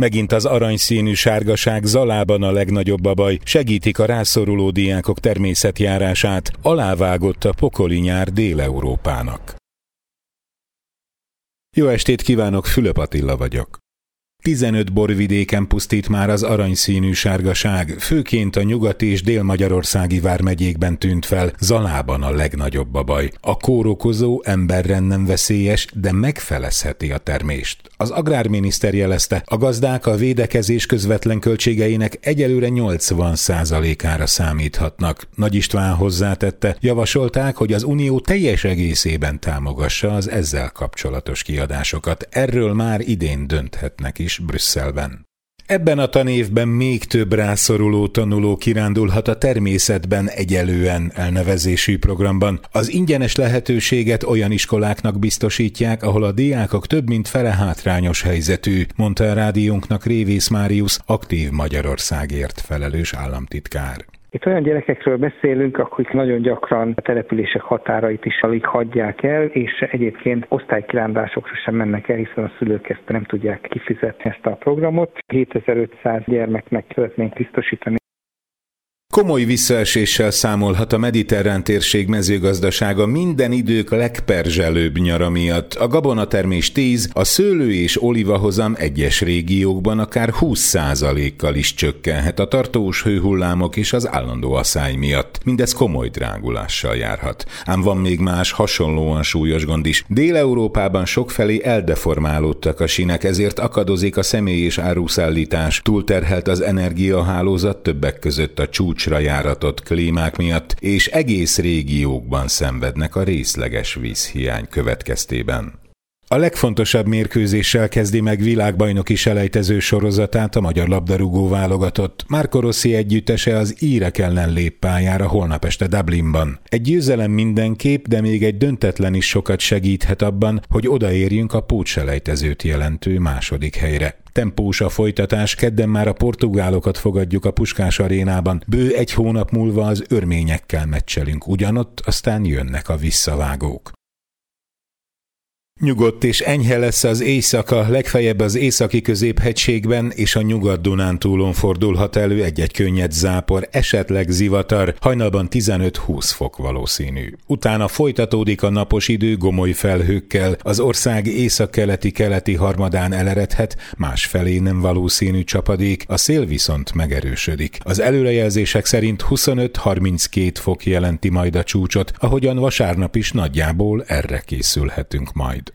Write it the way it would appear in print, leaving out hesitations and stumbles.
Megint az aranyszínű sárgaság Zalában a legnagyobb a baj, segítik a rászoruló diákok természetjárását, alávágott a pokoli nyár Dél-Európának. Jó estét kívánok, Fülöp Attila vagyok. 15 borvidéken pusztít már az aranyszínű sárgaság, főként a nyugati és dél-magyarországi vármegyékben tűnt fel, Zalában a legnagyobb a baj. A kórokozó emberre nem veszélyes, de megfelezheti a termést. Az agrárminiszter jelezte, a gazdák a védekezés közvetlen költségeinek egyelőre 80%-ára számíthatnak. Nagy István hozzátette, javasolták, hogy az Unió teljes egészében támogassa az ezzel kapcsolatos kiadásokat. Erről már idén dönthetnek is Brüsszelben. Ebben a tanévben még több rászoruló tanuló kirándulhat a Természetben egyelően elnevezésű programban. Az ingyenes lehetőséget olyan iskoláknak biztosítják, ahol a diákok több mint fele hátrányos helyzetű, mondta a rádiónknak Révész Máriusz, Aktív Magyarországért felelős államtitkár. Itt olyan gyerekekről beszélünk, akik nagyon gyakran a települések határait is alig hagyják el, és egyébként osztálykirándulásokra sem mennek el, hiszen a szülők ezt nem tudják kifizetni ezt a programot. 7500 gyermeknek szeretnénk biztosítani. Komoly visszaeséssel számolhat a mediterrán térség mezőgazdasága minden idők legperzselőbb nyara miatt. A gabonatermés 10, a szőlő és olívahozam egyes régiókban akár 20%-kal is csökkenhet a tartós hőhullámok és az állandó aszály miatt. Mindez komoly drágulással járhat. Ám van még más hasonlóan súlyos gond is. Dél-Európában sokfelé eldeformálódtak a sínek, ezért akadozik a személy- és áruszállítás. Túlterhelt az energiahálózat, többek között a csúcsra járatott klímák miatt, és egész régiókban szenvednek a részleges vízhiány következtében. A legfontosabb mérkőzéssel kezdi meg világbajnoki selejtező sorozatát a magyar labdarúgó válogatott. Marco Rossi együttese az írek ellen lép pályára holnap este Dublinban. Egy győzelem mindenképp, de még egy döntetlen is sokat segíthet abban, hogy odaérjünk a pótselejtezőt jelentő második helyre. Tempós a folytatás, kedden már a portugálokat fogadjuk a Puskás arénában, bő egy hónap múlva az örményekkel meccselünk ugyanott, aztán jönnek a visszavágók. Nyugodt és enyhe lesz az éjszaka, legfeljebb az északi középhegységben és a Nyugat-Dunántúlon fordulhat elő egy-egy könnyed zápor, esetleg zivatar, hajnalban 15-20 fok valószínű. Utána folytatódik a napos idő gomoly felhőkkel, az ország északkeleti harmadán eleredhet, másfelé nem valószínű csapadék, a szél viszont megerősödik. Az előrejelzések szerint 25-32 fok jelenti majd a csúcsot, ahogyan vasárnap is nagyjából erre készülhetünk majd.